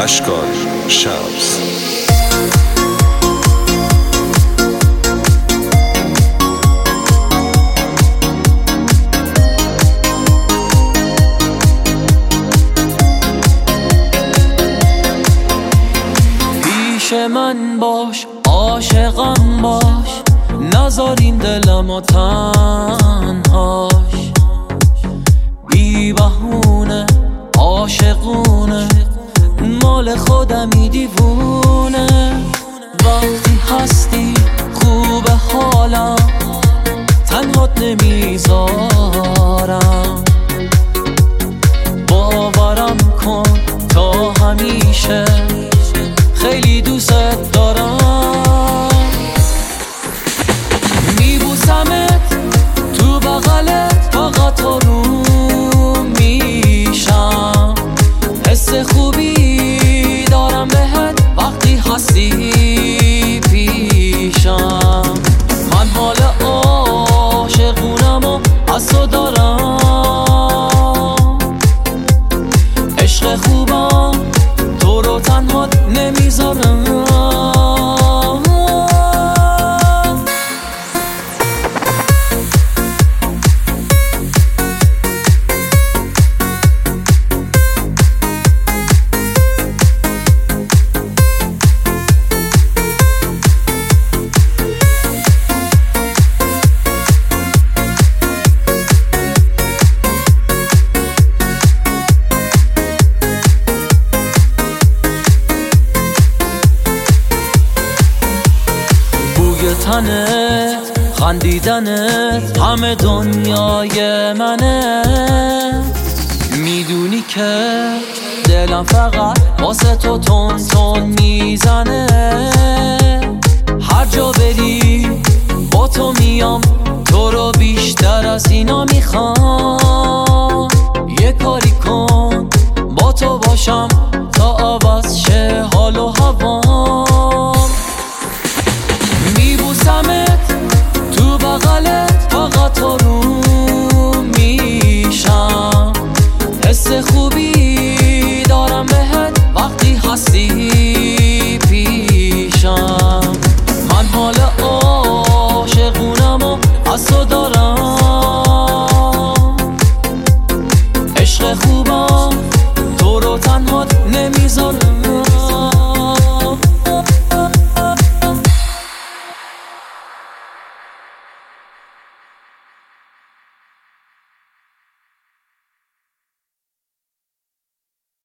اشکان شمس. پیش من باش، عاشقم باش، نذار این دلمو تنهاش. بی بهونه عاشقونه، مال خودمی دیوونه. وقتی هستی خوب حالم، تنهات نمیذارم. باورم کن تا همیشه خیلی دوست دارم. میبوسمت تو بغلت، فقط آروم میشم. حس خوبی دارم بهت وقتی هستی پیشم. من حال عاشقونم و از تو دارم. عشق خوبم تو رو تنها نمیذارم. تنت، خندیدنت، همه دنیای منه. میدونی که دلم فقط واسه تو تون تون میزنه. هر جا بری با تو میام، تو رو بیشتر از اینا میخوام. یه کاری کن با تو باشم تا عوض شه حال و هوام. میبوسمت تو بغلت، فقط آروم میشم. حس خوبی دارم بهت وقتی هستی